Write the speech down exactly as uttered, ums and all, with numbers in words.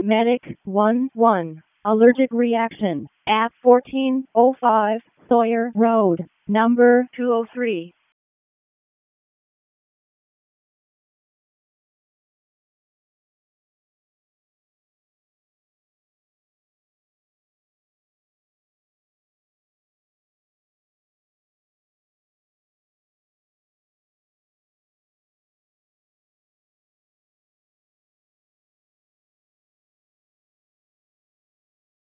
Medic one one. Allergic reaction at fourteen oh five Sawyer Road, number two oh three.